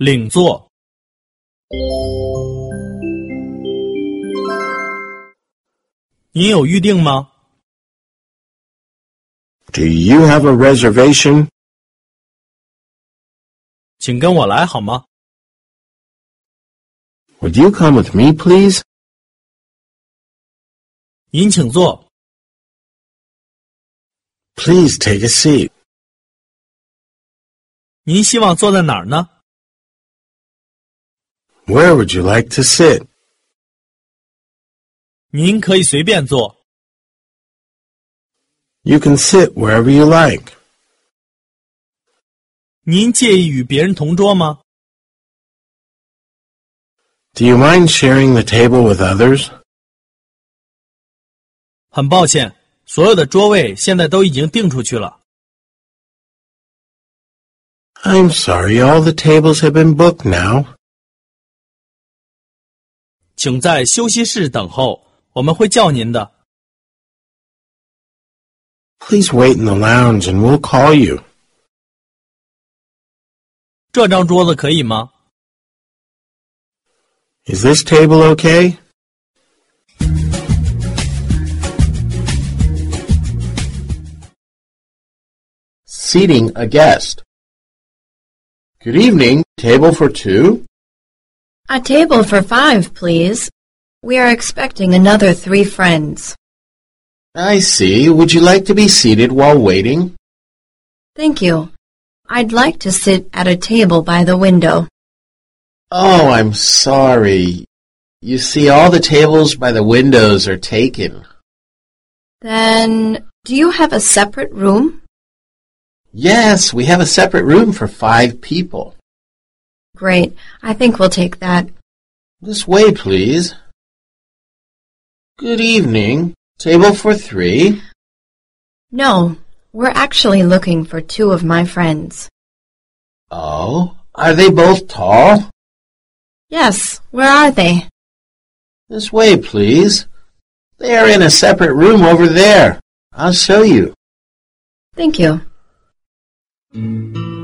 领座。您有预定吗？ Do you have a reservation? 请跟我来好吗？ Would you come with me, please? 您请坐。 Please take a seat. 您希望坐在哪儿呢？ Where would you like to sit? 您可以随便坐。 You can sit wherever you like. 您介意与别人同桌吗？ Do you mind sharing the table with others? 很抱歉，所有的桌位现在都已经订出去了。 I'm sorry, all the tables have been booked now. 请在休息室等候，我们会叫您的。 Please wait in the lounge and we'll call you. 这张桌子可以吗？ Is this table okay? Seating a guest. Good evening. Table for two? A table for 5, please. We are expecting another 3 friends. I see. Would you like to be seated while waiting? Thank you. I'd like to sit at a table by the window. Oh, I'm sorry. You see, all the tables by the windows are taken. Then, do you have a separate room? Yes, we have a separate room for 5 people. Great. I think we'll take that. This way, please. Good evening. Table for 3? No, we're actually looking for 2 of my friends. Oh, are they both tall? Yes, where are they? This way, please. They are in a separate room over there. I'll show you. Thank you.